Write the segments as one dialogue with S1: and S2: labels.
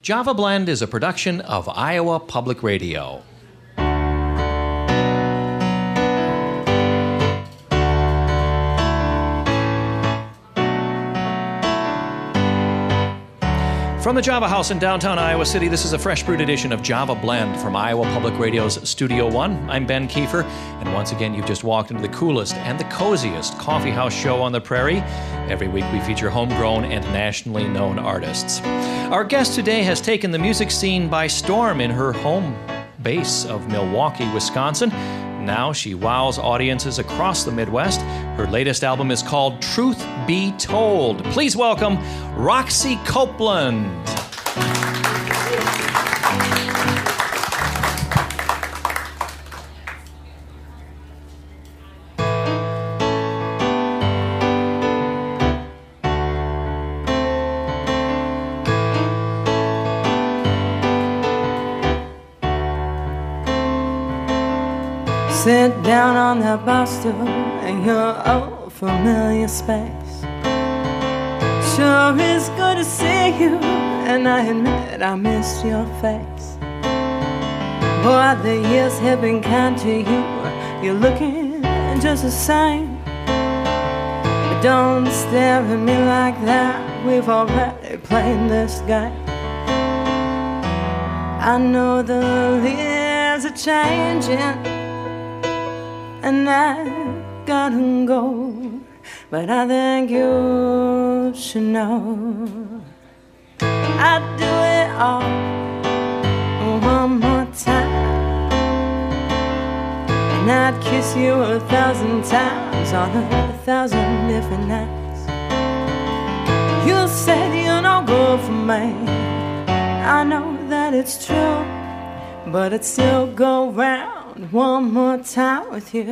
S1: Java Blend is a production of Iowa Public Radio. From the Java House in downtown Iowa City, this is a fresh brewed edition of Java Blend from Iowa Public Radio's Studio One. I'm Ben Kiefer, and once again, you've just walked into the coolest and the coziest coffee house show on the prairie. Every week, we feature homegrown and nationally known artists. Our guest today has taken the music scene by storm in her home base of Milwaukee, Wisconsin. Now she wows audiences across the Midwest. Her latest album is called Truth Be Told. Please welcome Roxy Copeland.
S2: Sit down on that bar stool in your old familiar space. Sure is good to see you, and I admit I missed your face. Boy, the years have been kind to you. You're looking just the same. But don't stare at me like that. We've already played this game. I know the leaves are changing, and I gotta go, but I think you should know I'd do it all one more time, and I'd kiss you 1,000 times on 1,000 different nights. You said you're no good for me. I know that it's true, but I'd still go round one more time with you.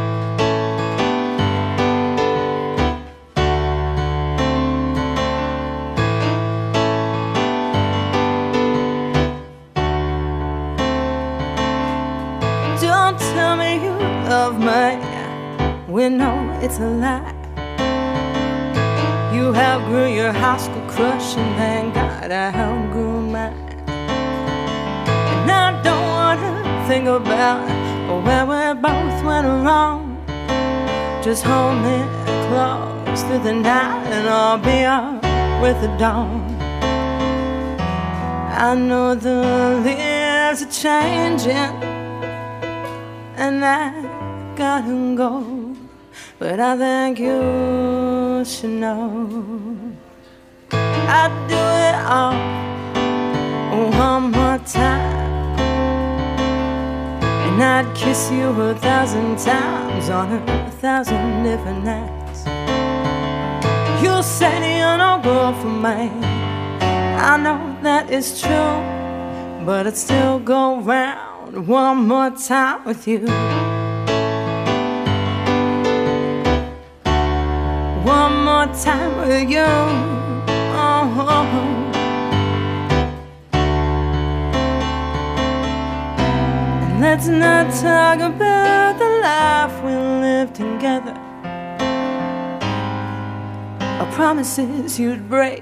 S2: Don't tell me you love me. We know it's a lie. You outgrew your high school crush, and thank God I outgrew mine. And I don't wanna think about where we both went wrong. Just hold me close through the night, and I'll be up with the dawn. I know the leaves are changing, and I gotta go, but I think you should know I'd do it all one more time, and I'd kiss you 1,000 times on 1,000 different nights. You said you're no good for me. I know that is true, but I'd still go round one more time with you. One more time with you. Oh. Let's not talk about the life we live together, or promises you'd break.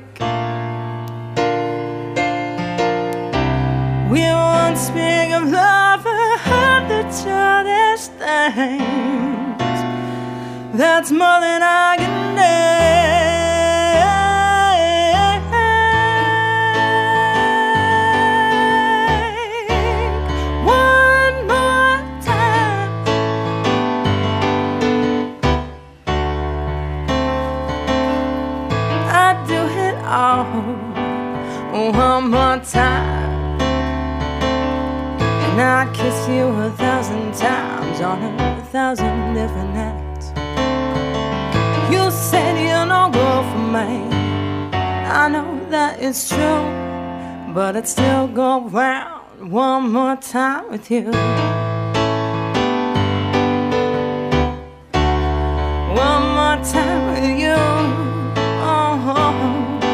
S2: We won't speak of love or heard the childish things. That's more than I can name. One more time, and I'd kiss you 1,000 times on 1,000 different nights. You said you're no good for me. I know that it's true, but I'd still go round one more time with you. One more time with you. Oh.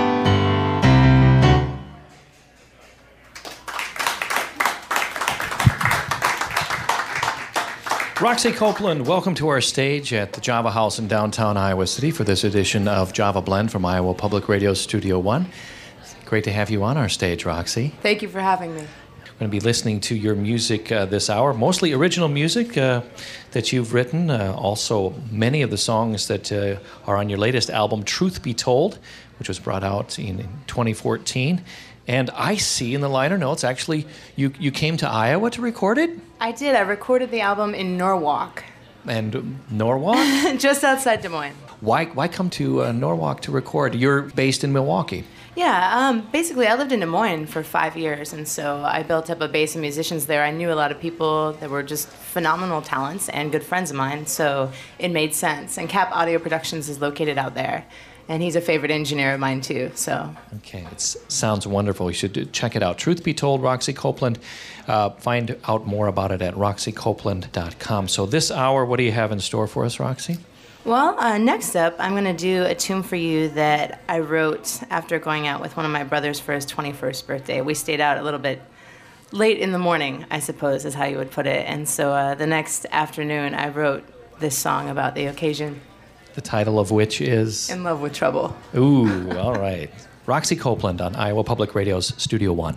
S1: Roxy Copeland, welcome to our stage at the Java House in downtown Iowa City for this edition of Java Blend from Iowa Public Radio Studio One. Great to have you on our stage, Roxy.
S2: Thank you for having me.
S1: We're going to be listening to your music this hour, mostly original music that you've written, also many of the songs that are on your latest album, Truth Be Told, which was brought out in 2014. And I see in the liner notes, actually, you came to Iowa to record it?
S2: I did. I recorded the album in Norwalk.
S1: And Norwalk?
S2: Just outside Des Moines.
S1: Why come to Norwalk to record? You're based in Milwaukee.
S2: Yeah, basically I lived in Des Moines for 5 years, and so I built up a base of musicians there. I knew a lot of people that were just phenomenal talents and good friends of mine, so it made sense. And Cap Audio Productions is located out there, and he's a favorite engineer of mine too, so.
S1: Okay, it sounds wonderful. You should check it out. Truth Be Told, Roxy Copeland. Find out more about it at roxycopeland.com. So this hour, what do you have in store for us, Roxy?
S2: Well, next up, I'm going to do a tune for you that I wrote after going out with one of my brothers for his 21st birthday. We stayed out a little bit late in the morning, I suppose, is how you would put it. And so the next afternoon, I wrote this song about the occasion.
S1: The title of which is?
S2: In Love with Trouble.
S1: Ooh, all right. Roxy Copeland on Iowa Public Radio's Studio One.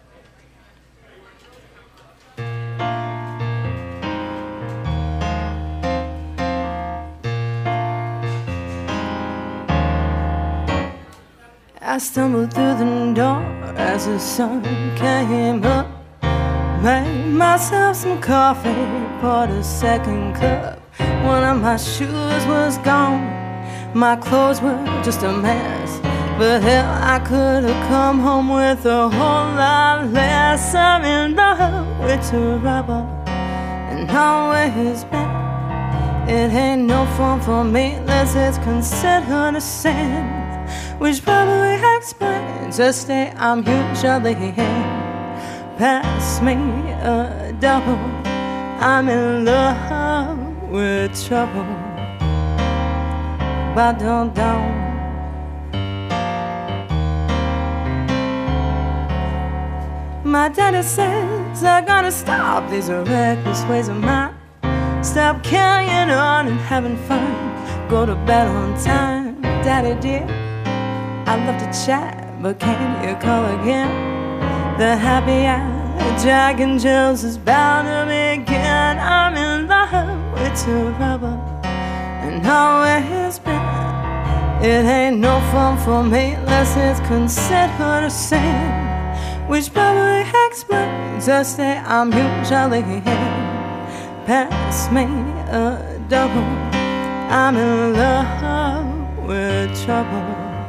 S2: I stumbled through the door as the sun came up. Made myself some coffee, poured a second cup. One of my shoes was gone, my clothes were just a mess. But hell, I could have come home with a whole lot less. I'm in love with trouble, and always been. It ain't no fun for me unless it's considered a sin, which probably explains the state I'm usually in. Pass me a double, I'm in love with trouble. But don't. My daddy says I gotta stop these reckless ways of mine. Stop carrying on and having fun. Go to bed on time, Daddy dear. I'd love to chat, but can you call again? The happy-eyed Jack and Jills is bound to begin. I'm in love with trouble, and always been. It ain't no fun for me unless it's considered a sin, which probably explains the state I'm usually in. Pass me a double, I'm in love with trouble.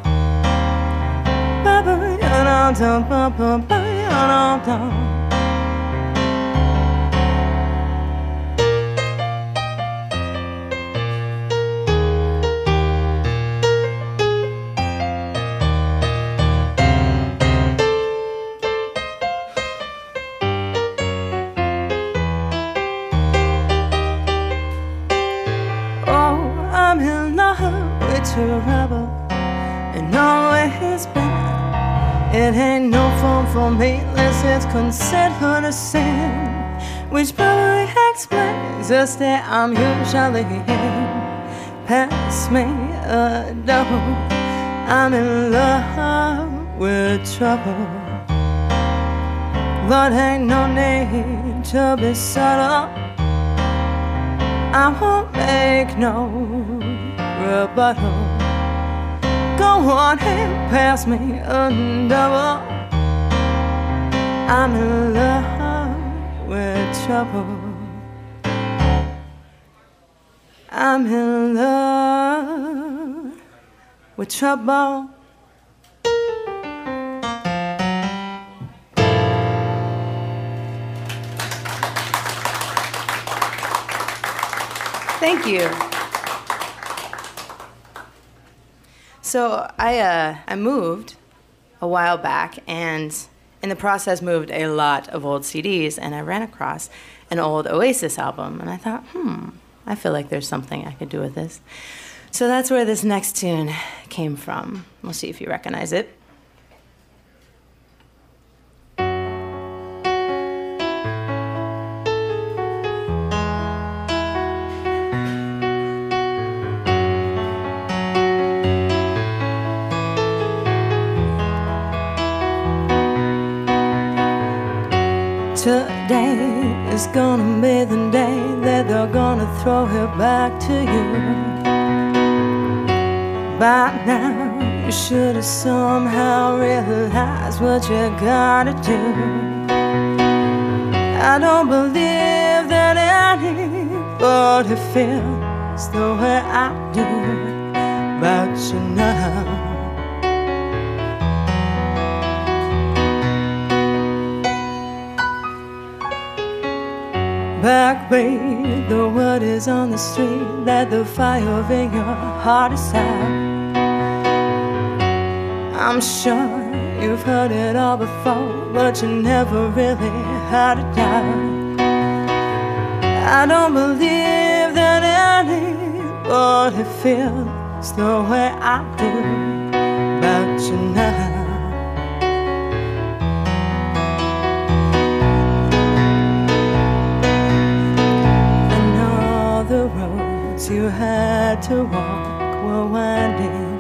S2: I'm in love with trouble, and always been. It ain't no fun for me unless it's considered a sin, which probably explains the state I'm usually in. Pass me a double, I'm in love with trouble. Lord, ain't no need to be subtle. I won't make no rebuttal. Go on and pass me a double. I'm in love with trouble. I'm in love with trouble. Thank you. So I moved a while back, and in the process moved a lot of old CDs, and I ran across an old Oasis album, and I thought, I feel like there's something I could do with this. So that's where this next tune came from. We'll see if you recognize it. Today is gonna be the day that they're gonna throw her back to you. By now, you should have somehow realized what you gotta do. I don't believe that anybody feels the way I do about you now. Back way, the word is on the street that the fire in your heart is out. I'm sure you've heard it all before, but you never really had a doubt. I don't believe that anybody feels the way I do about you now. You had to walk were winding,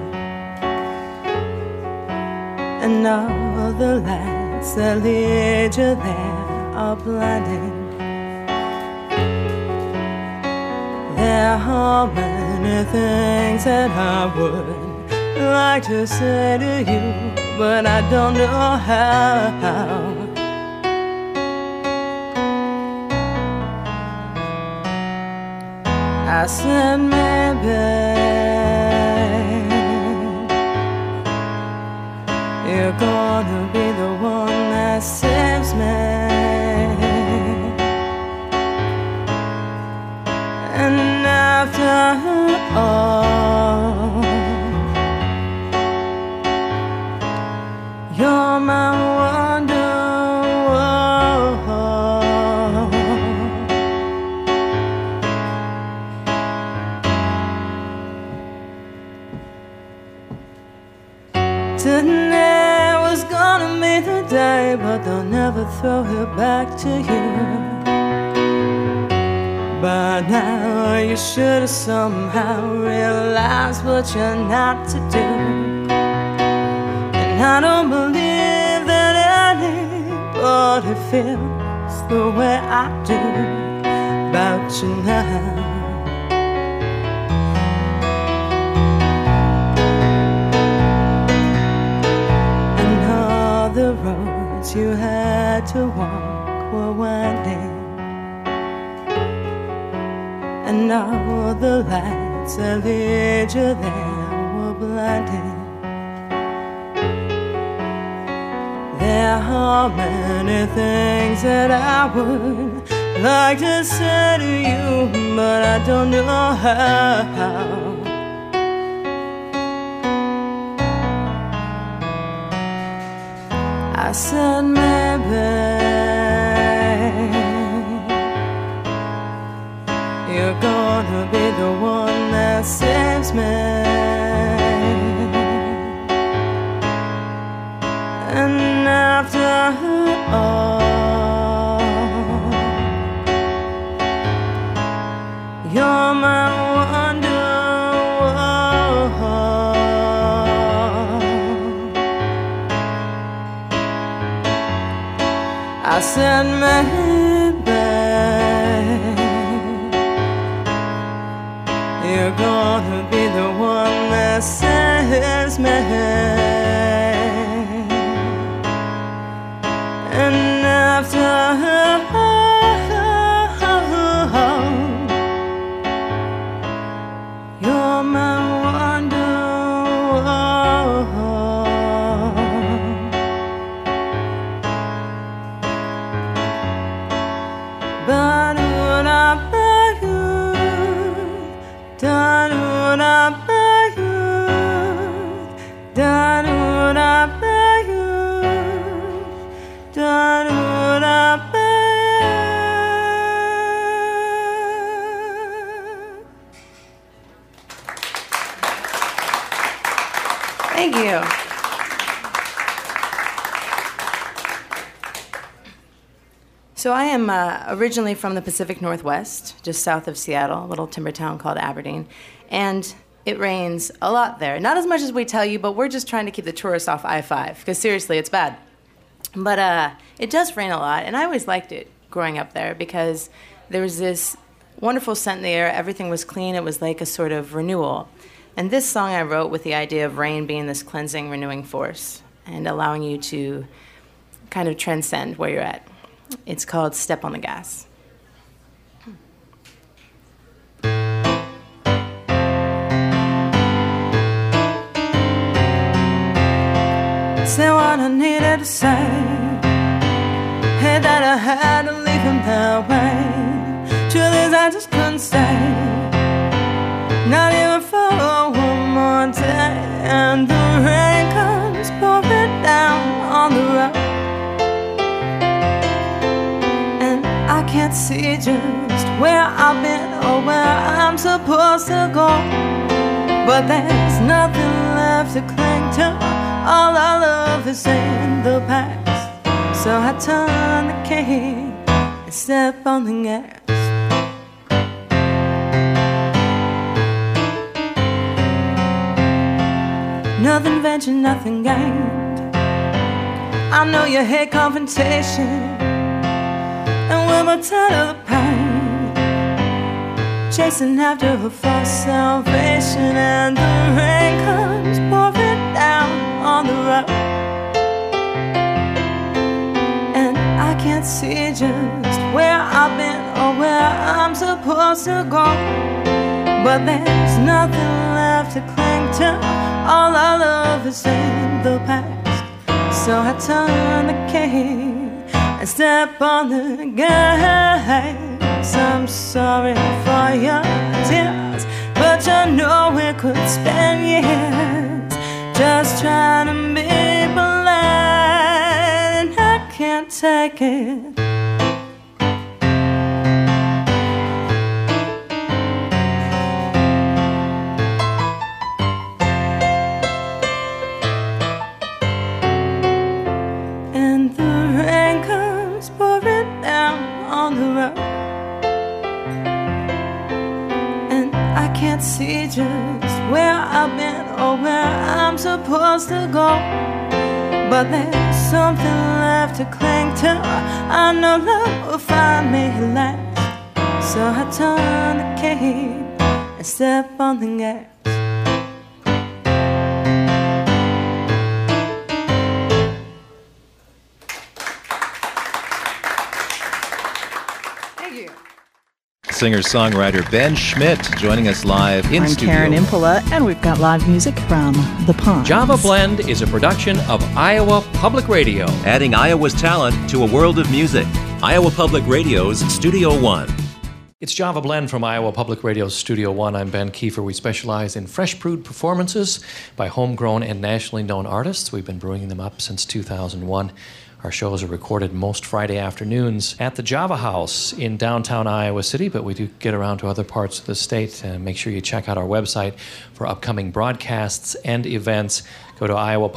S2: and all the lights that lead you there are blinding. There are many things that I would like to say to you, but I don't know how. I said maybe you're gonna be the one that saves me, and after all, you're my wonder. Tonight was gonna be the day, but they'll never throw her back to you. By now you should have somehow realized what you're not to do. And I don't believe that anybody feels the way I do about you now. The roads you had to walk were winding, and all the lights that lead you there were blinding. There are many things that I would like to say to you, but I don't know how. I said maybe you're gonna be the one that saves me, and after all, you're my wonder. I said maybe you're gonna be the one that saves me, and after you're my wonder. Thank you. So I am originally from the Pacific Northwest, just south of Seattle, a little timber town called Aberdeen. And it rains a lot there. Not as much as we tell you, but we're just trying to keep the tourists off I-5, because seriously, it's bad. But it does rain a lot, and I always liked it growing up there because there was this wonderful scent in the air. Everything was clean. It was like a sort of renewal. And this song I wrote with the idea of rain being this cleansing, renewing force and allowing you to kind of transcend where you're at. It's called Step on the Gas. Say what I needed to say. Hey, that I had to leave him that way. Truth is, I just couldn't stay. Not even for one more day. And the rain comes pouring down on the road. And I can't see just where I've been or where I'm supposed to go. But there's nothing left to cling to. All our love is in the past. So I turn the key and step on the gas. Nothing ventured, nothing gained. I know you hate confrontation, and we're tired of the pain, chasing after a false salvation. And the rain comes pouring down on the road, and I can't see just where I've been or where I'm supposed to go. But there's nothing left to cling to. All our love is in the past. So I turn the key and step on the gas. I'm sorry for your tears, but you know we could spend years just trying to be polite. I can't take it. And the rain comes pouring down on the road, and I can't see just where I've been or where I'm supposed to go. But there's something left to cling to. I know love will find me last. So I turn the key and step on the gas.
S3: Singer-songwriter Ben Schmidt joining us live in studio.
S4: I'm Karen Impola, and we've got live music from The Ponds.
S1: Java Blend is a production of Iowa Public Radio.
S5: Adding Iowa's talent to a world of music. Iowa Public Radio's Studio One.
S1: It's Java Blend from Iowa Public Radio's Studio One. I'm Ben Kiefer. We specialize in fresh brewed performances by homegrown and nationally known artists. We've been brewing them up since 2001. Our shows are recorded most Friday afternoons at the Java House in downtown Iowa City, but we do get around to other parts of the state. Make sure you check out our website for upcoming broadcasts and events. Go to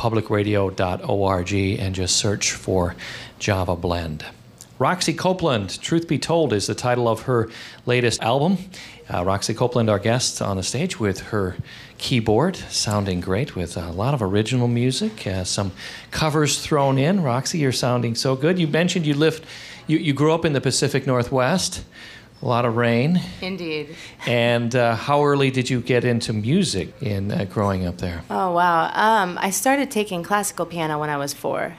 S1: iowapublicradio.org and just search for Java Blend. Roxy Copeland, Truth Be Told, is the title of her latest album. Roxy Copeland, our guest on the stage with her keyboard, sounding great with a lot of original music, some covers thrown in. Roxy, you're sounding so good. You mentioned you grew up in the Pacific Northwest, a lot of rain.
S2: Indeed.
S1: And how early did you get into music in growing up there?
S2: Oh, wow. I started taking classical piano when I was 4.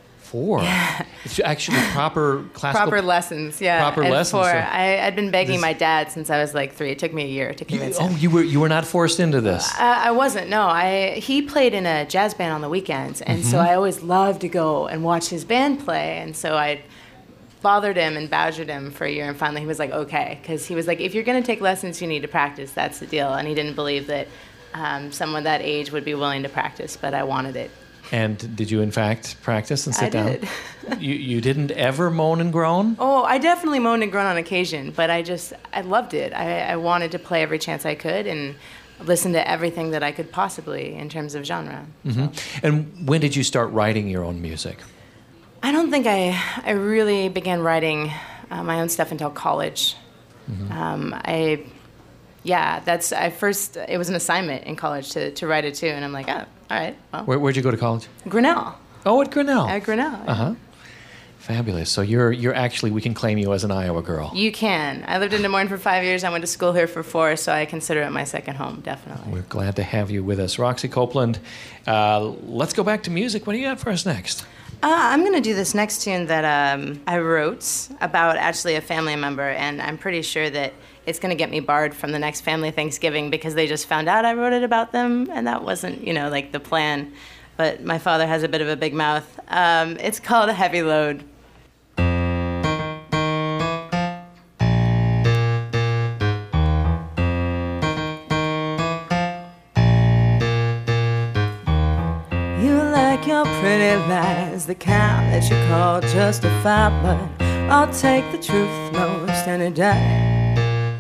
S1: 4? Yeah. It's actually proper classical...
S2: Proper lessons, yeah.
S1: Proper
S2: at
S1: lessons.
S2: 4. I'd been begging my dad since I was like 3. It took me a year to convince him.
S1: Oh, you were not forced into this?
S2: I wasn't, no. He played in a jazz band on the weekends, and so I always loved to go and watch his band play, and so I bothered him and badgered him for a year, and finally he was like, okay, because he was like, if you're going to take lessons, you need to practice. That's the deal. And he didn't believe that someone that age would be willing to practice, but I wanted it.
S1: And did you, in fact, practice and sit down?
S2: I did.
S1: You didn't ever moan and groan?
S2: Oh, I definitely moaned and groaned on occasion, but I loved it. I wanted to play every chance I could and listen to everything that I could possibly in terms of genre.
S1: Mm-hmm. So. And when did you start writing your own music?
S2: I don't think I really began writing my own stuff until college. Mm-hmm. It was an assignment in college to write a tune, and I'm like, oh, all right, well.
S1: Where'd you go to college?
S2: Grinnell.
S1: Oh, at Grinnell.
S2: At Grinnell.
S1: Uh-huh. Fabulous. So you're actually, we can claim you as an Iowa girl.
S2: You can. I lived in Des Moines for 5 years. I went to school here for 4, so I consider it my second home, definitely.
S1: We're glad to have you with us. Roxy Copeland, let's go back to music. What do you got for us next?
S2: I'm going to do this next tune that I wrote about actually a family member, and I'm pretty sure that it's going to get me barred from the next family Thanksgiving because they just found out I wrote it about them, and that wasn't, like the plan. But my father has a bit of a big mouth. It's called A Heavy Load. Your pretty lies, the kind that you call justified, but I'll take the truth most any day.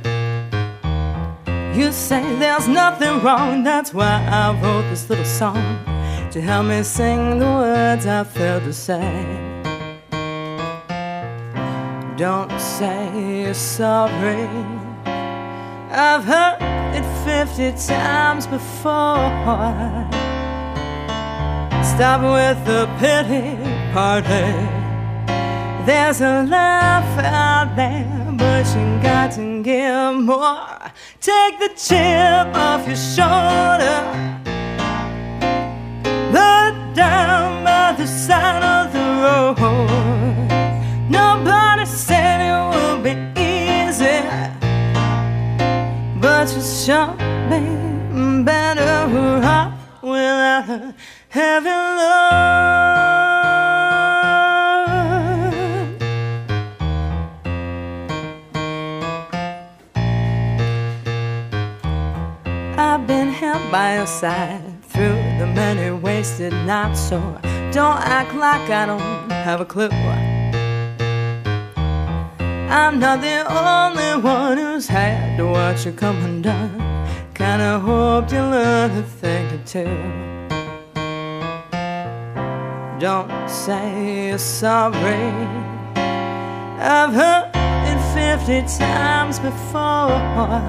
S2: You say there's nothing wrong, that's why I wrote this little song to help me sing the words I feel to say. Don't say you're sorry, I've heard it 50 times before. Stop with the pity party. There's a laugh out there, but you got to give more. Take the chip off your shoulder, lay down by the side of the road. Nobody said it would be easy, but you sure be better off without a heavy load. I've been held by your side through the many wasted nights, so don't act like I don't have a clue. I'm not the only one who's had to watch you come undone. Kinda hoped you learned a thing or two. Don't say you're sorry, I've heard it 50 times before.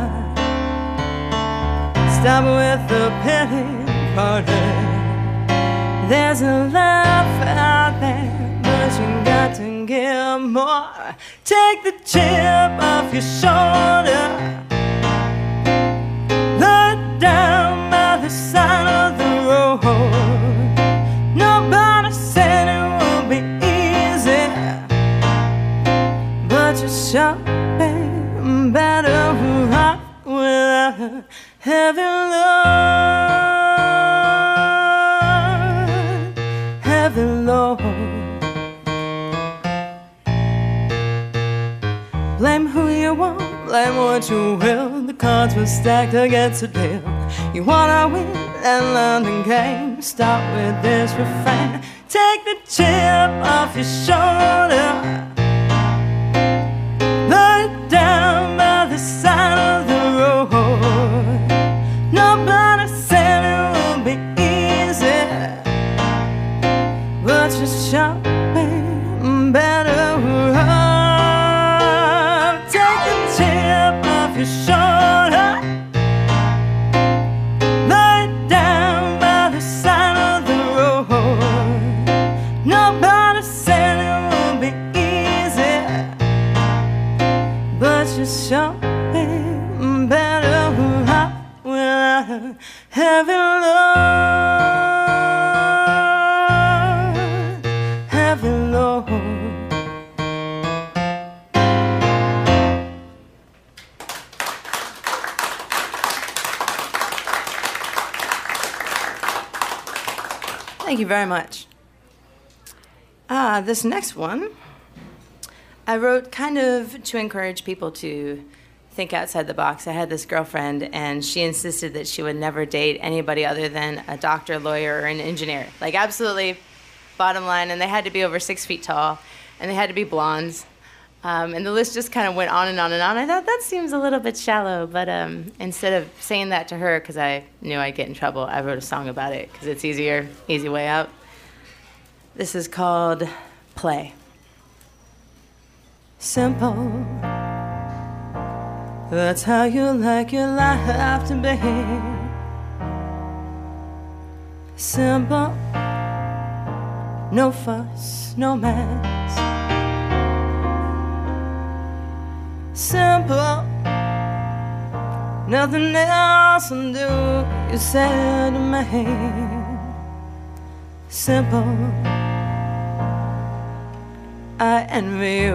S2: Stop with the pity party. There's a laugh out there, but you got to give more. Take the chip off your shoulder, lay down by the side of the road. Nobody said it would be easy, but you sure be better off without a heavy load. Heavy load. Blame who you want, blame what you will. The cards were stacked against a deal. You wanna win and learn the game. Start with this refrain. Take the chip off your shoulder, lay down by the side of the road. Nobody said it would be easy, but you sure be better off. Take the chip off your shoulder, lay down by the side of the road. Nobody said it would be easy, but you sure be better off without a heavy load. Heavy load. Thank you very much. This next one, I wrote kind of to encourage people to think outside the box. I had this girlfriend, and she insisted that she would never date anybody other than a doctor, lawyer, or an engineer. Like, absolutely bottom line, and they had to be over 6 feet tall, and they had to be blondes. And the list just kind of went on and on and on. I thought, that seems a little bit shallow, but instead of saying that to her, because I knew I'd get in trouble, I wrote a song about it, because it's easier, easy way out. This is called Play. Simple, that's how you like your life to be. Simple, no fuss, no mess. nothing else will do. You said to me, simple, I envy you.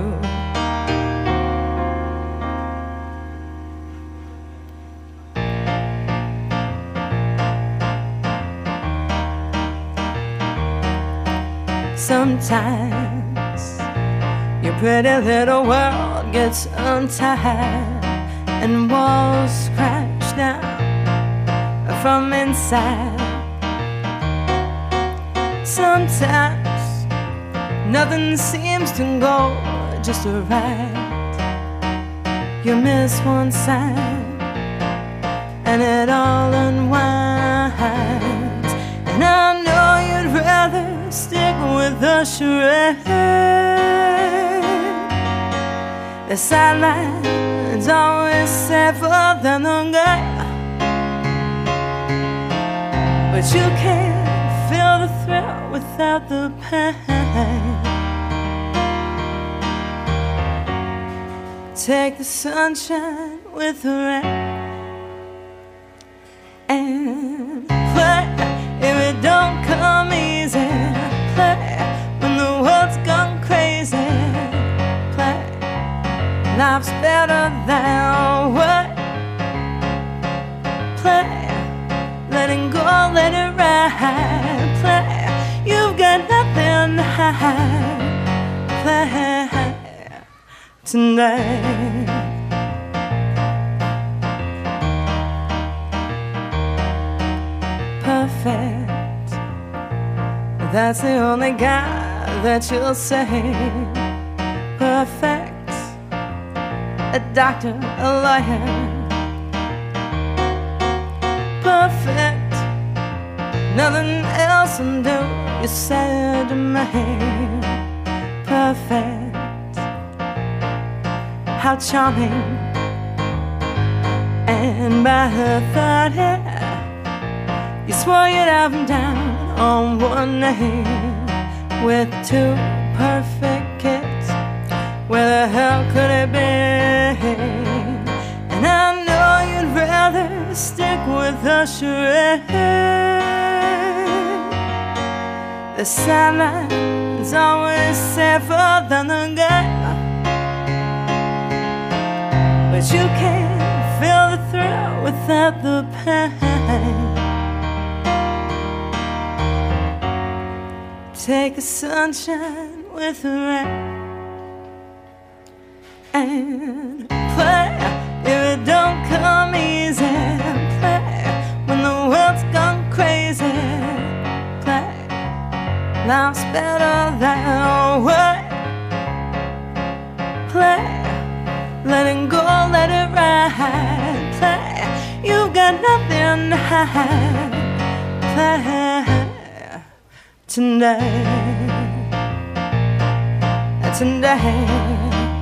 S2: Sometimes your pretty little world gets untied and walls crash down from inside. Sometimes nothing seems to go just right. You miss one side and it all unwinds. And I know you'd rather stick with the charade. The sideline's always safer than the game, but you can't feel the thrill without the pain. Take the sunshine with the rain and play if it don't come easy. Play when the world's gone crazy. Play, life's better than what. Play, letting go, let it ride. Play, you've got nothing to hide. Play tonight. Perfect, that's the only guy that you'll say. Perfect, a doctor, a lawyer. Perfect, nothing else will do. You said to me, perfect, how charming. And by her third hair, you swore you'd have them down on one name with two perfect kids. Where the hell could it be? And I know you'd rather stick with the charade. The sideline's always safer than the game, but you can't feel the thrill without the pain. Take the sunshine with the rain and play if it don't come easy. Play when the world's gone crazy. Play, life's better than what. Play, letting go, let it ride. Play, you've got nothing to hide. Play tonight, tonight.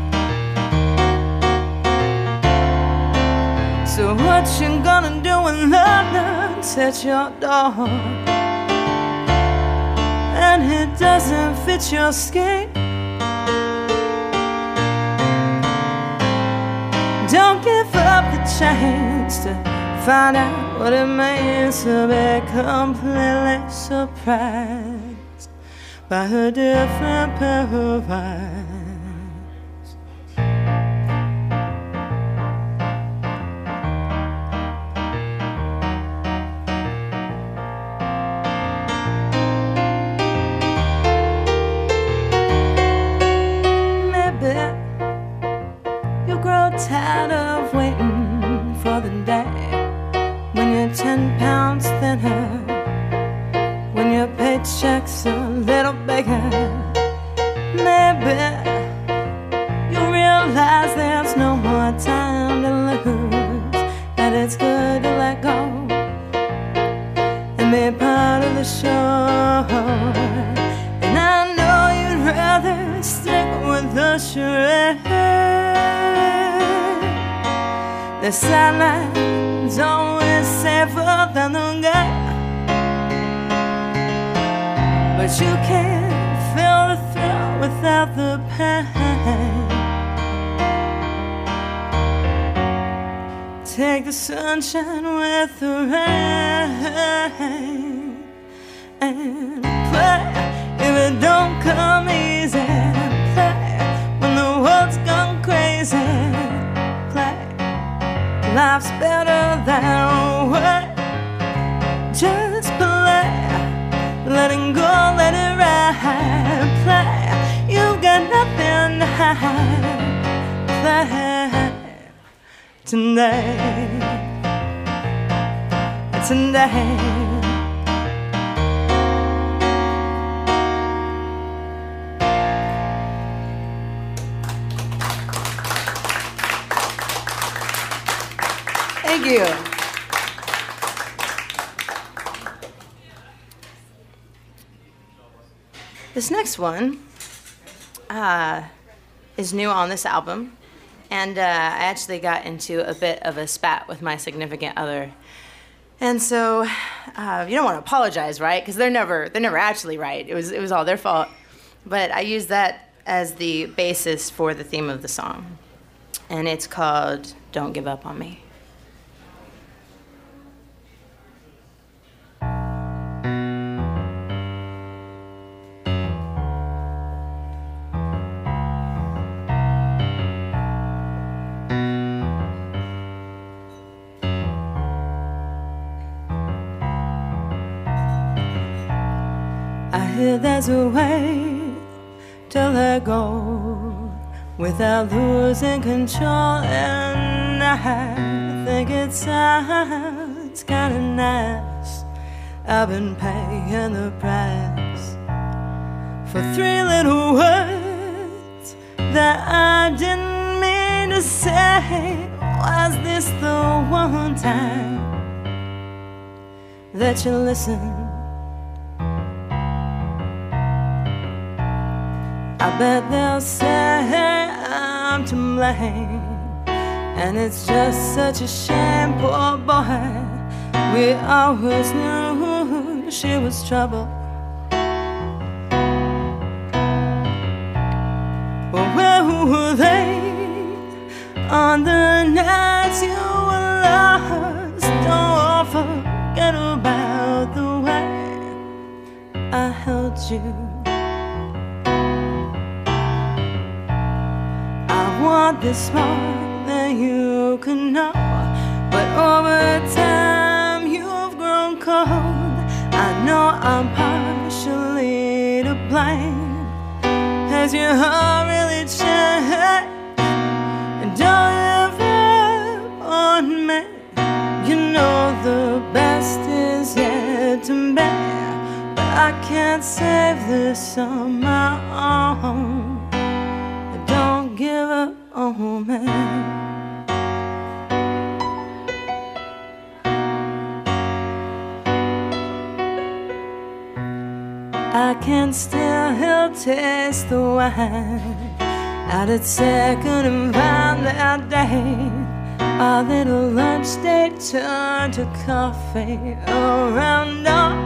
S2: So what you gonna do when London's at your door and it doesn't fit your skin? Don't give up the chance to find out what it means to be completely surprised by a different pair of eyes. Maybe you'll grow tired of waiting for the day when you're 10 pounds thinner, when your paycheck's a little bigger. Maybe you realize there's no more time to lose, that it's good to let go and be part of the show. And I know you'd rather stick with the charade. The sideline's always safer than the game, but you can't feel the thrill without the pain. take the sunshine with the rain and play if it don't come easy. Play when the world's gone crazy. Play, life's better that way. Just play, letting go, let it ride. Play, you've got nothing to hide. Play tonight, tonight. Thank you. This next one is new on this album, and I actually got into a bit of a spat with my significant other. And so you don't want to apologize, right? Because they're never actually right. It was all their fault. But I used that as the basis for the theme of the song, and it's called "Don't Give Up on Me." There's a way to let go without losing control, and I think it's kinda nice. I've been paying the price for 3 little words that I didn't mean to say. Was this the one time that you listened? I bet they'll say I'm to blame, and it's just such a shame, poor boy. We always knew she was trouble. But where were they on the nights you were lost? Don't forget about the way I held you. I want this more than you can know, but over time you've grown cold. I know I'm partially to blame. Has your heart really changed? And don't give up on me. You know the best is yet to bear, but I can't save this on my own. Don't give up on me. I can still taste the wine at its second and final that day. Our little lunch date turned to coffee around dark.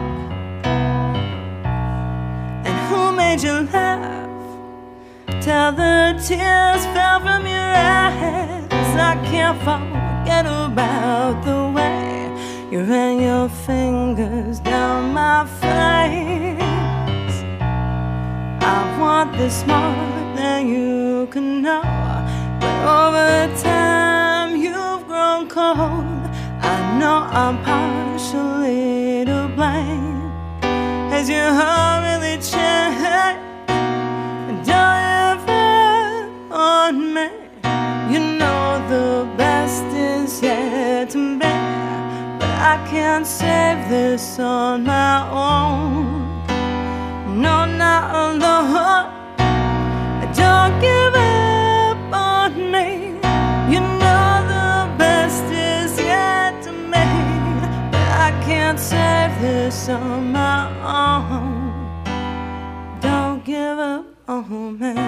S2: And who made you laugh till the tears fell from your eyes? I can't forget about the way you ran your fingers down my face. I want this more than you can know, but over time you've grown cold. I know I'm partially to blame. Has your heart really changed? Don't give up on me. You know the best is yet to bear, but I can't save this on my own. No, not alone. Don't give up on me. You know the best is yet to me, but I can't save this on my own. Don't give up on me.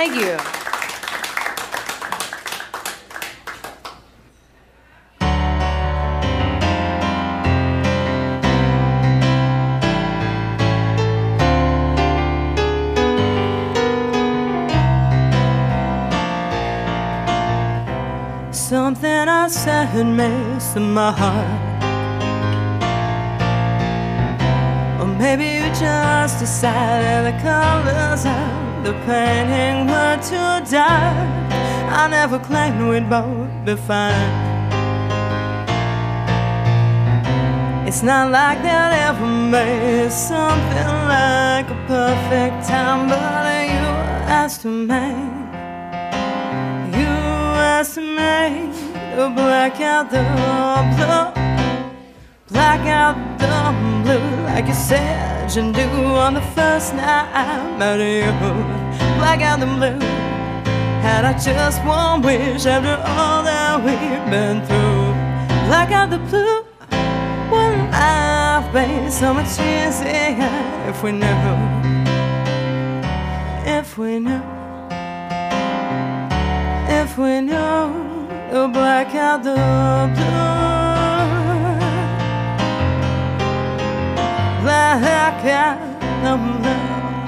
S2: Thank you. Something I said missed my heart. Or maybe you just decided the colors of the painting were too dark. I never claimed we'd both be fine. It's not like that ever made something like a perfect time, but you estimate to black out the blue, black out the blue, like you said you do on the first night I met you. Black out the blue, had I just one wish after all that we've been through. Black out the blue, wouldn't life be so much easier if we knew, if we knew, if we knew to black out the blue, black out the blue.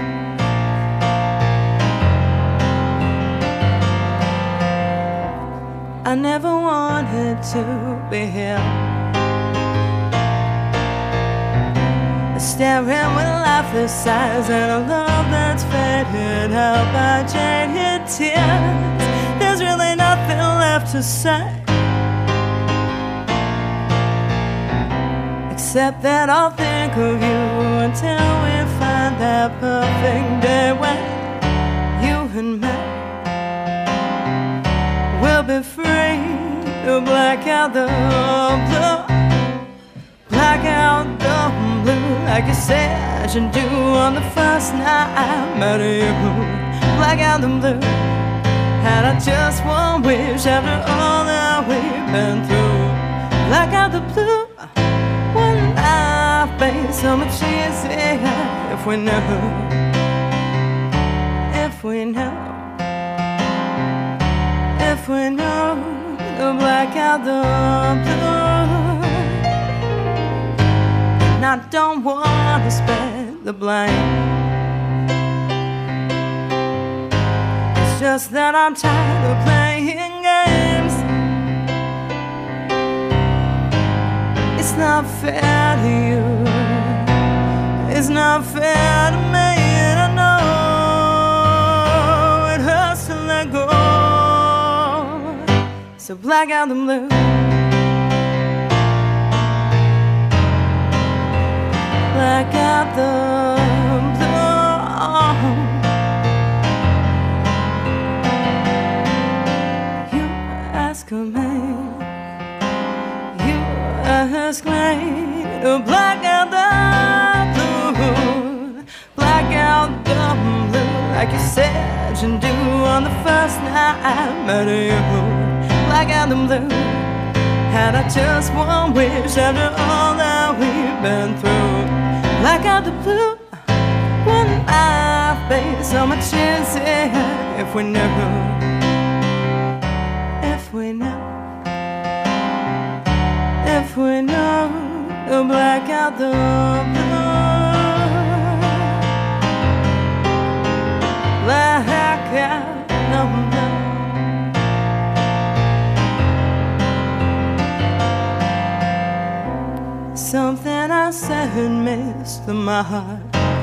S2: I never wanted to be here, staring with lifeless eyes and a love that's faded out by jaded tears. There's really nothing left to say, except that I'll think of you until we find that perfect day when you and me will be free to black out the blue, black out the blue, like you said you do on the first night I met you. Black out the blue, had I just one wish after all that we've been through. Black out the blue, wouldn't life be so much easier if we knew, if we knew, if we knew to black out the blue. And I don't want to spread the blame, just that I'm tired of playing games. It's not fair to you, it's not fair to me, and I know it hurts to let go. So black out the blue, black out the blue. Ask me, you ask me to black out the blue, black out the blue, like you said you do on the first night I met you. Black out the blue, had I just one wish after all that we've been through. Black out the blue, wouldn't life be so much easier if we knew, if we knew, if we knew to black out the blue, black out the blue. Something I said missed my heart.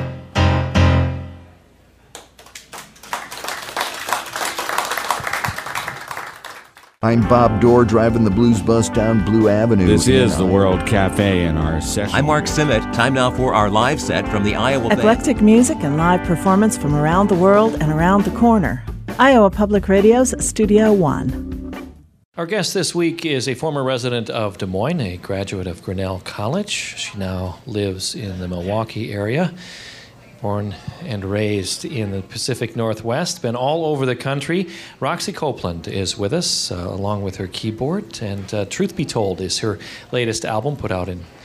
S6: I'm Bob Dorr, driving the blues bus down Blue Avenue.
S7: This is the World Cafe in our session.
S5: I'm Mark Simmet. Time now for our live set from the Iowa Band.
S4: Eclectic music and live performance from around the world and around the corner. Iowa Public Radio's Studio One.
S1: Our guest this week is a former resident of Des Moines, a graduate of Grinnell College. She now lives in the Milwaukee area. Born and raised in the Pacific Northwest, been all over the country. Roxy Copeland is with us, along with her keyboard. And Truth Be Told is her latest album, put out in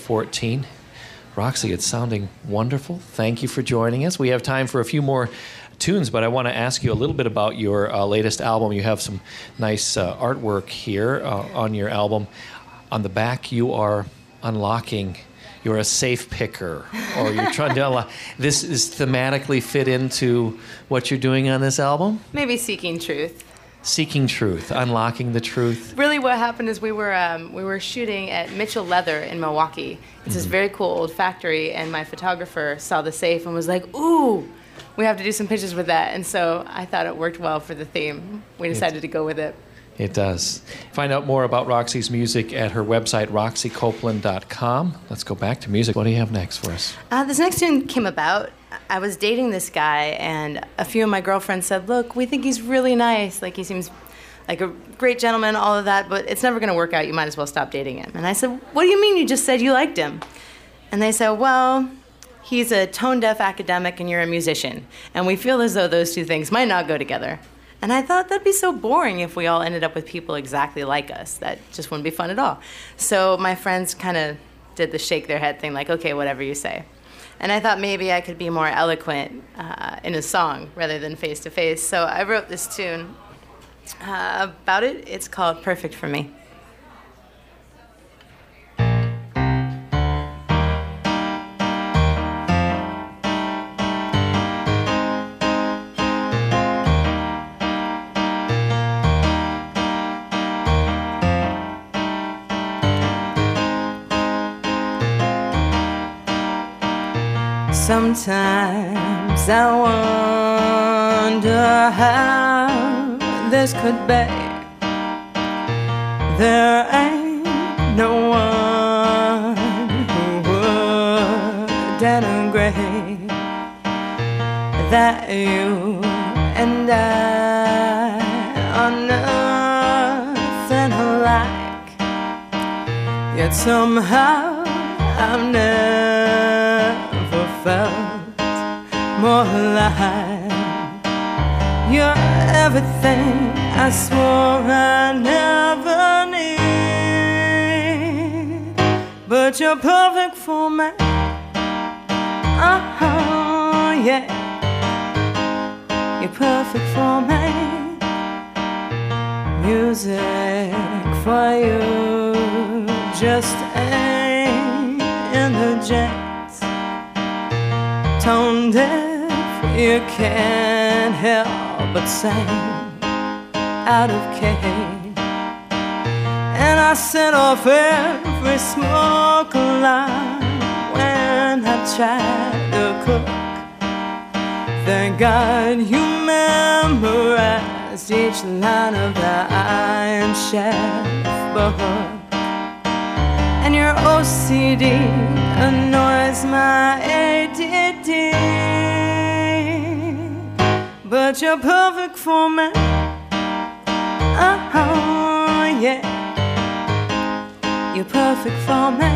S1: 2014. Roxy, it's sounding wonderful. Thank you for joining us. We have time for a few more tunes, but I want to ask you a little bit about your latest album. You have some nice artwork here on your album. On the back, you are unlocking. You're a safe picker, or you're trying to unlock. This is thematically fit into what you're doing on this album?
S2: Maybe seeking truth.
S1: Seeking truth, unlocking the truth.
S2: Really what happened is we were shooting at Mitchell Leather in Milwaukee. It's this very cool old factory, and my photographer saw the safe and was like, ooh, we have to do some pictures with that. And so I thought it worked well for the theme. We decided to go with it.
S1: It does. Find out more about Roxy's music at her website, roxycopeland.com. Let's go back to music. What do you have next for us?
S2: This next tune came about. I was dating this guy, and a few of my girlfriends said, look, we think he's really nice. Like, he seems like a great gentleman, all of that, but it's never going to work out. You might as well stop dating him. And I said, what do you mean you just said you liked him? And they said, well, he's a tone-deaf academic and you're a musician. And we feel as though those two things might not go together. And I thought that'd be so boring if we all ended up with people exactly like us. That just wouldn't be fun at all. So my friends kind of did the shake their head thing, like, okay, whatever you say. And I thought maybe I could be more eloquent in a song rather than face-to-face. So I wrote this tune about it. It's called Perfect for Me. Sometimes I wonder how this could be. There ain't no one who would denigrate that you and I are nothing alike. Yet somehow I've never felt more alive. You're everything I swore I never need, but you're perfect for me. Oh yeah, you're perfect for me. Music for you just ain't in the jets. Tone deaf, you can't help but sing out of key. And I set off every smoke alarm when I tried to cook. Thank God you memorized each line of the Iron Chef book. And your OCD annoys my ADD, but you're perfect for me. Oh yeah, you're perfect for me.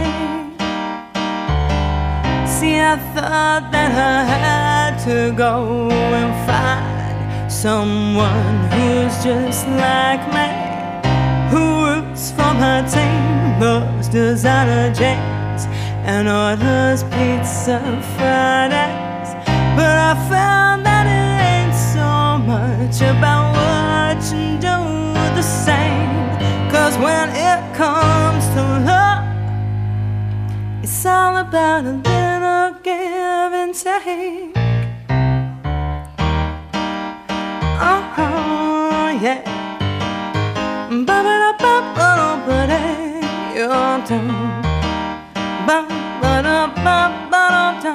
S2: See, I thought that I had to go and find someone who's just like me, who roots for my team, loves designer jeans, and orders pizza Fridays. But I found that it ain't so much about what you do the same, 'cause when it comes to love, it's all about a little give and take. Oh yeah, ba-ba-da-ba-ba-da-ba-da, you're done. Ba-ba-da-ba-ba-da-da,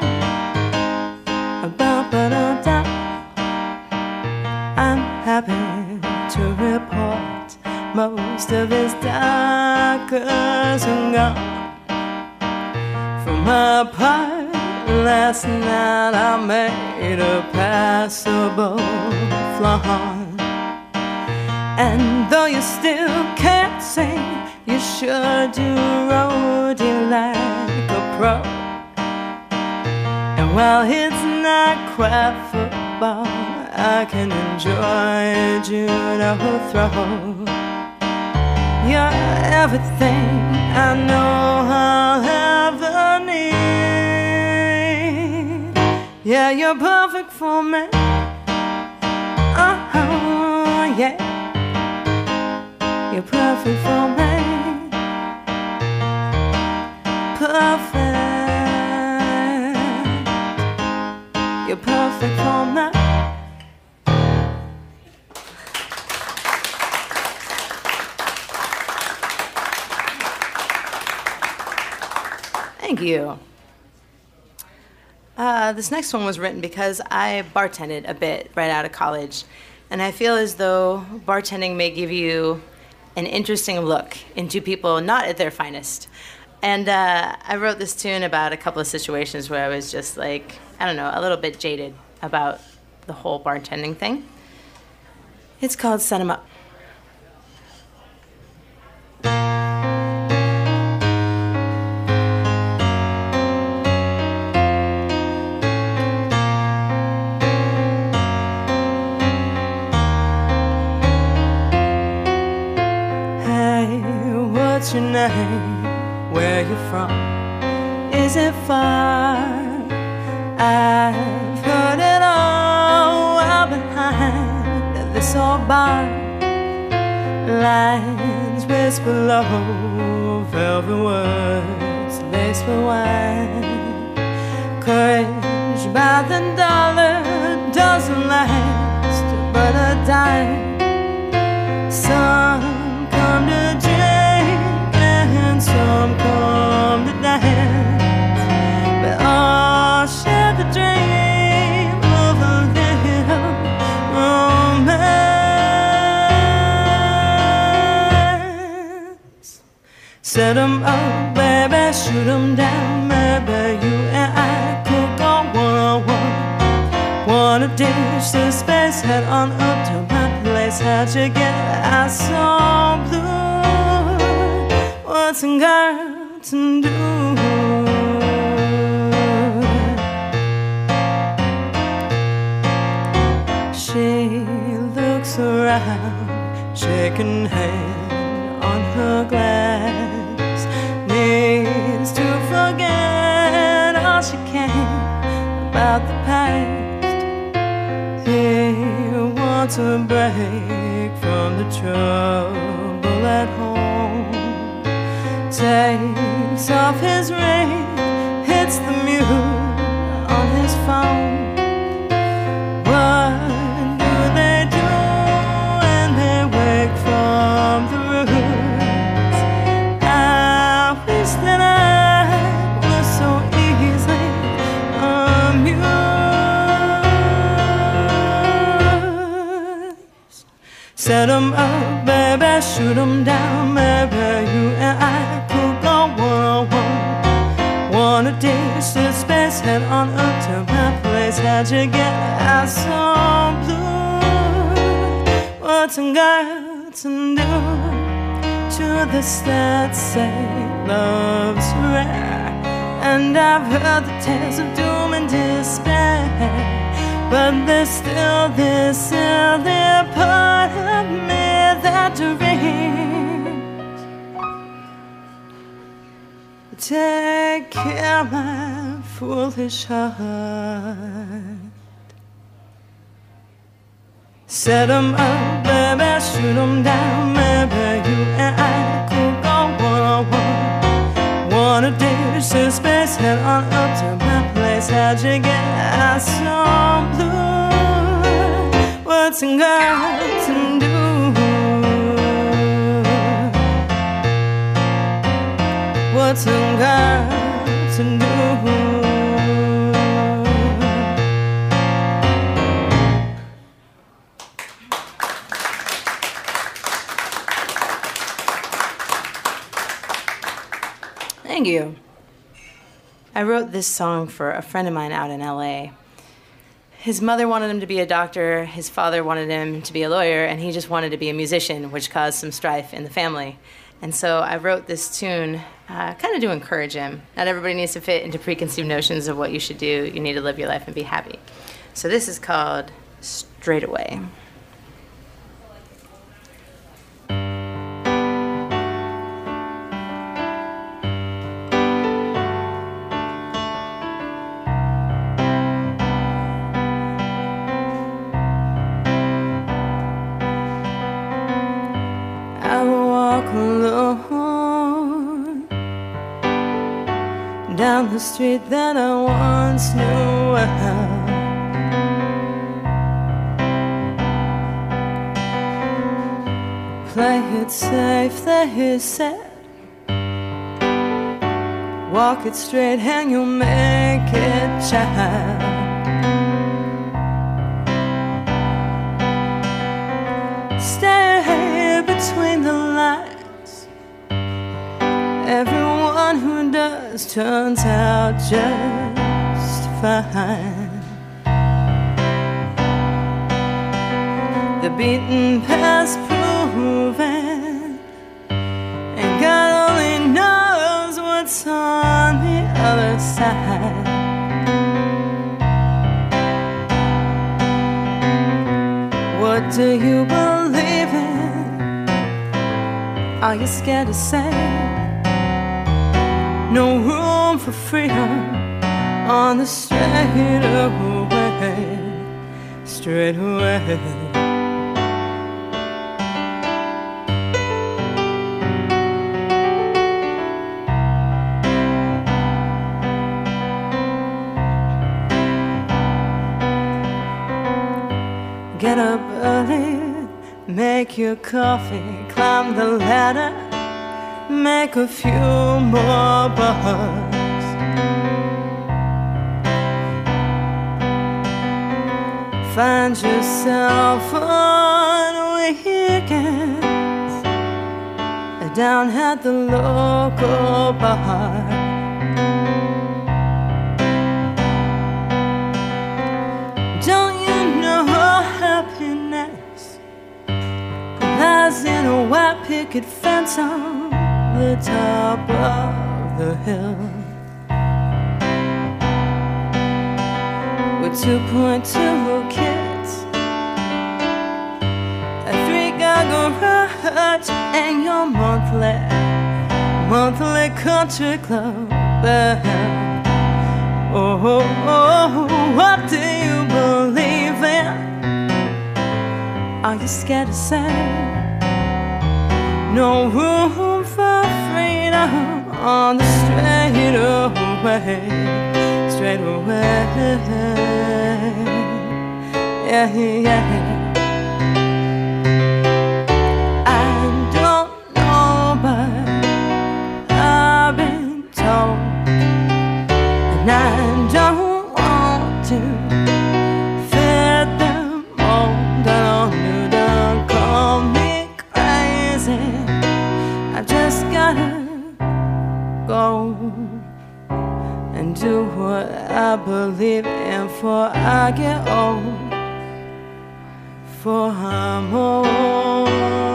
S2: ba-ba-da-da. I'm happy to report most of his doctors are gone. For my part, last night I made a passable flaunt. And though you still can't sing, you sure do roadie like a pro. And while it's not quite football, I can enjoy judo throw. You're everything I know I'll ever need. Yeah, you're perfect for me. You're perfect for me. Perfect. You're perfect for me. Thank you. This next one was written because I bartended a bit right out of college, and I feel as though bartending may give you an interesting look into people not at their finest. And I wrote this tune about a couple of situations where I was just like, I don't know, a little bit jaded about the whole bartending thing. It's called Set 'Em Up. What's your name? Where you from? Is it far? I've heard it all while behind this old bar. Lines whisper low, velvet words laced with wine. Courage by the dollar doesn't last but a dime. Some come to drink and some come to dance, but all share the dream of a little romance. Set 'em up, baby, shoot 'em down, maybe you and I could go one-on-one. Wanna dish the space, head on up to my place. How'd you get eyes so blue? What's a girl to do? She looks around, shaking hand on her glass. Needs to forget all she can about the past. He wants a break from the trouble at home. Takes off his ring, hits the mute on his phone. What do they do when they wake from the roots? I wish that I was so easily amused. Set 'em up, baby, shoot 'em down, maybe you and I could go one-on-one. Wanna dish the space, head on up to my place. How'd you get eyes so blue? What's a girl to do to this that say love's rare? And I've heard the tales of doom and despair, but there's still this silly part of me that dreams. Take care, my foolish heart. Set 'em up, baby, shoot 'em down, maybe you and I could go one-on-one. Wanna dish the space, head on up to my place. How'd you get eyes so blue? What's a girl to do? What's a girl to do? Thank you. I wrote this song for a friend of mine out in LA. His mother wanted him to be a doctor, his father wanted him to be a lawyer, and he just wanted to be a musician, which caused some strife in the family. And so I wrote this tune kind of to encourage him. Not everybody needs to fit into preconceived notions of what you should do. You need to live your life and be happy. So this is called Straight Away. I down the street that I once knew well. Play it safe, they said. Walk it straight and you'll make it, child. Stay between the lines. Everyone who does turns out just fine. The beaten path's proven, and God only knows what's on the other side. What do you believe in? Are you scared to say? No room for freedom on the straight away, straight away. Get up early, make your coffee, climb the ladder, make a few more bucks. Find yourself on weekends down at the local bar. Don't you know happiness lies in a white picket fence on the top of the hill, with 2.2 kids, a 3-car garage, and your monthly country club bell. Oh, what do you believe in? Are you scared to say? No room for freedom on the straight away, straight away. Yeah, yeah. I don't know, but I've been told, and I don't want to fit the mold. I don't call me crazy. I've just gotta go and do what I believe in, for I get old, for I'm old.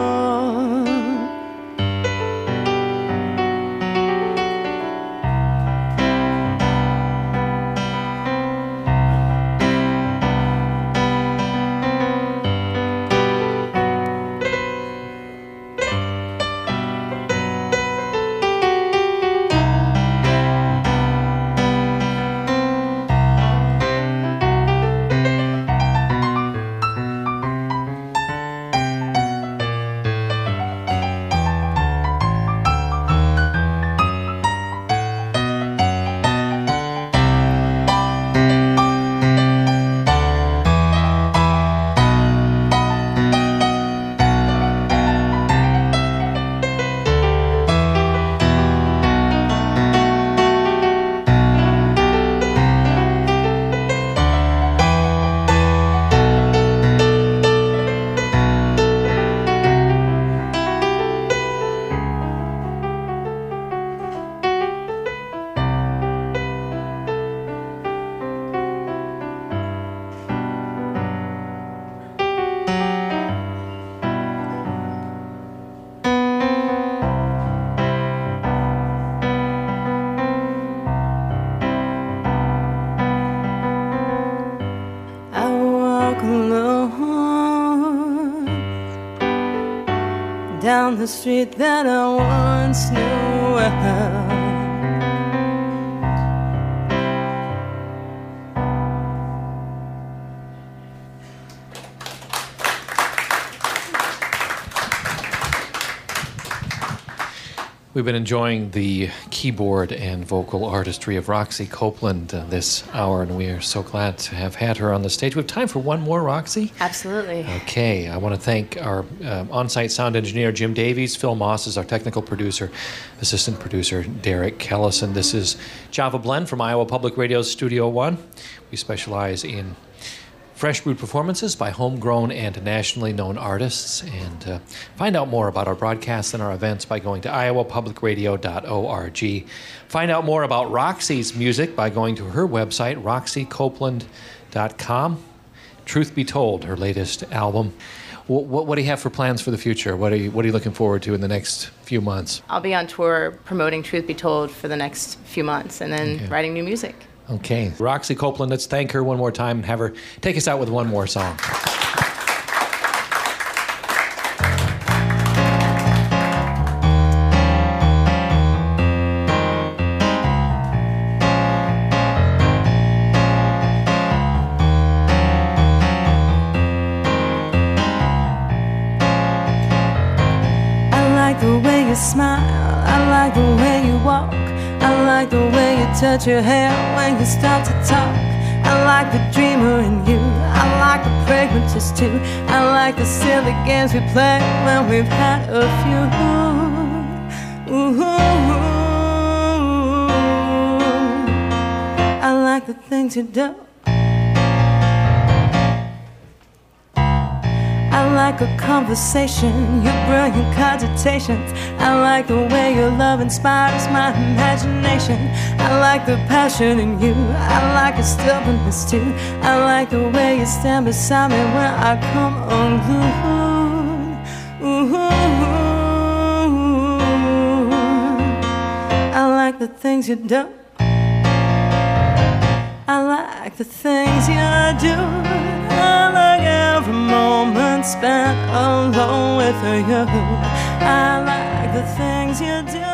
S2: Down the street that I once knew well.
S1: We've been enjoying the keyboard and vocal artistry of Roxy Copeland this hour, and we are so glad to have had her on the stage. We have time for one more, Roxy?
S2: Absolutely.
S1: Okay. I want to thank our on-site sound engineer, Jim Davies. Phil Moss is our technical producer, assistant producer, Derek Kellison. This is Java Blend from Iowa Public Radio's Studio One. We specialize in fresh brewed performances by homegrown and nationally known artists. And find out more about our broadcasts and our events by going to iowapublicradio.org. Find out more about Roxy's music by going to her website, roxycopeland.com. Truth Be Told, her latest album. What do you have for plans for the future? What are you looking forward to in the next few months?
S2: I'll be on tour promoting Truth Be Told for the next few months and then writing new music.
S1: Okay. Roxy Copeland, let's thank her one more time and have her take us out with one more song.
S2: I like the way you smile, I like the way you walk, I like the way you touch your hair when you start to talk. I like the dreamer in you, I like the pragmatist too, I like the silly games we play when we've had a few. Ooh, I like the things you do. I like a conversation, your brilliant cogitations. I like the way your love inspires my imagination. I like the passion in you, I like your stubbornness too. I like the way you stand beside me when I come unglued. Ooh, I like the things you do. I like the things you do. I like every moment spent alone with you. I like the things you do.